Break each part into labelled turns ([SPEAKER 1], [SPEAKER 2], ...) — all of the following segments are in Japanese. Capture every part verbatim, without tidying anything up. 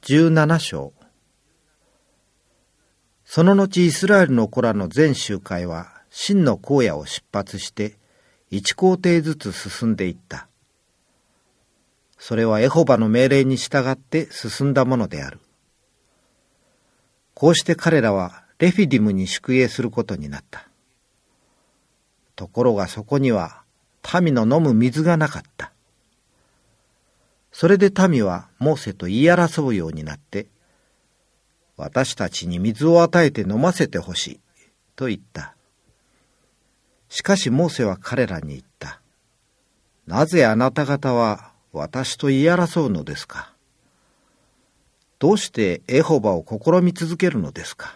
[SPEAKER 1] じゅうなな章。その後イスラエルの子らの全集会は真の荒野を出発して一皇帝ずつ進んでいった。それはエホバの命令に従って進んだものである。こうして彼らはレフィディムに宿営することになった。ところがそこには民の飲む水がなかった。それで民はモーセと言い争うようになって、私たちに水を与えて飲ませてほしいと言った。しかしモーセは彼らに言った。なぜあなた方は私と言い争うのですか。どうしてエホバを試み続けるのですか。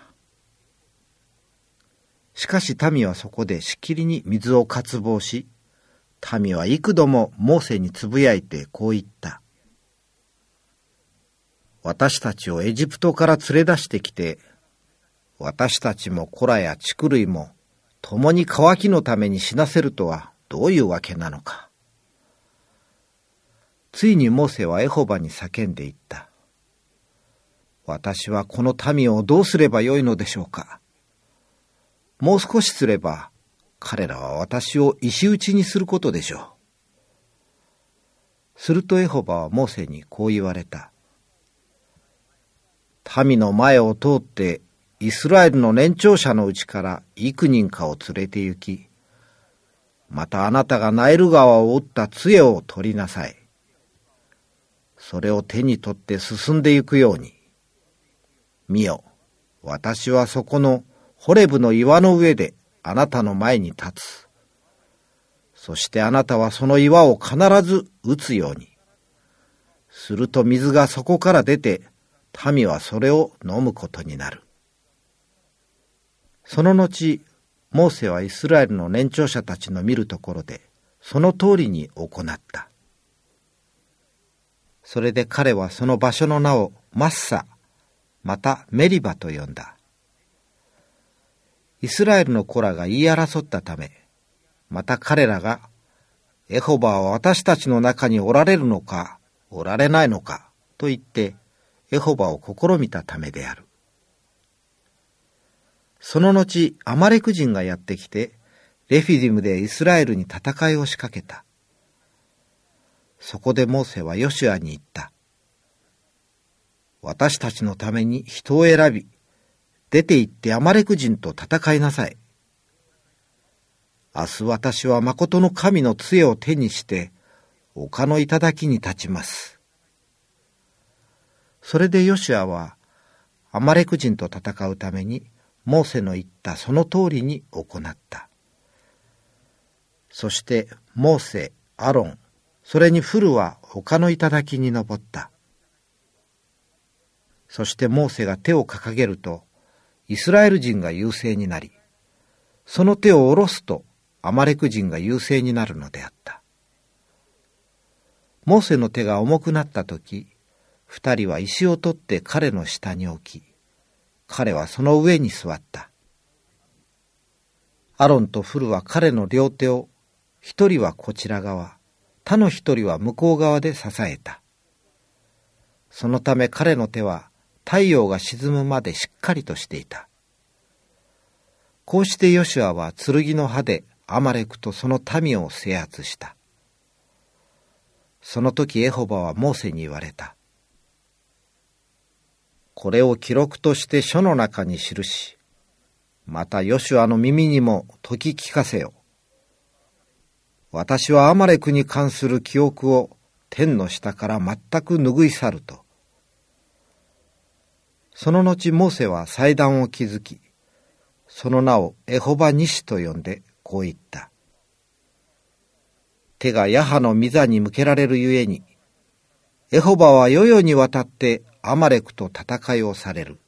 [SPEAKER 1] しかし民はそこでしきりに水を渇望し、民は幾度もモーセにつぶやいてこう言った。私たちをエジプトから連れ出してきて、私たちも子らや畜類も共に渇きのために死なせるとはどういうわけなのか。ついにモーセはエホバに叫んでいった。私はこの民をどうすればよいのでしょうか。もう少しすれば彼らは私を石打ちにすることでしょう。するとエホバはモーセにこう言われた。民の前を通ってイスラエルの年長者のうちから幾人かを連れて行き、またあなたがナイル川を打った杖を取りなさい。それを手に取って進んで行くように。見よ、私はそこのホレブの岩の上であなたの前に立つ。そしてあなたはその岩を必ず打つように。すると水がそこから出て、民はそれを飲むことになる。その後、モーセはイスラエルの年長者たちの見るところで、その通りに行った。それで彼はその場所の名をマッサ、またメリバと呼んだ。イスラエルの子らが言い争ったため、また彼らが、エホバは私たちの中におられるのか、おられないのか、と言って、エホバを試みたためである。その後、アマレク人がやってきて、レフィディムでイスラエルに戦いを仕掛けた。そこでモーセはヨシュアに言った。私たちのために人を選び、出て行ってアマレク人と戦いなさい。明日私は誠の神の杖を手にして、丘の頂に立ちます。それでヨシュアはアマレク人と戦うためにモーセの言ったその通りに行った。そしてモーセ、アロン、それにフルは丘の頂に登った。そしてモーセが手を掲げるとイスラエル人が優勢になり、その手を下ろすとアマレク人が優勢になるのであった。モーセの手が重くなったとき、二人は石を取って彼の下に置き、彼はその上に座った。アロンとフルは彼の両手を、一人はこちら側、他の一人は向こう側で支えた。そのため彼の手は太陽が沈むまでしっかりとしていた。こうしてヨシュアは剣の刃でアマレクとその民を制圧した。その時エホバはモーセに言われた。これを記録として書の中に記し、またヨシュアの耳にも説き聞かせよ。私はアマレクに関する記憶を天の下から全く拭い去ると。その後モーセは祭壇を築き、その名をエホバニシと呼んでこう言った。手がヤハの御座に向けられるゆえに、エホバは世々にわたってアマレクと戦いをされる。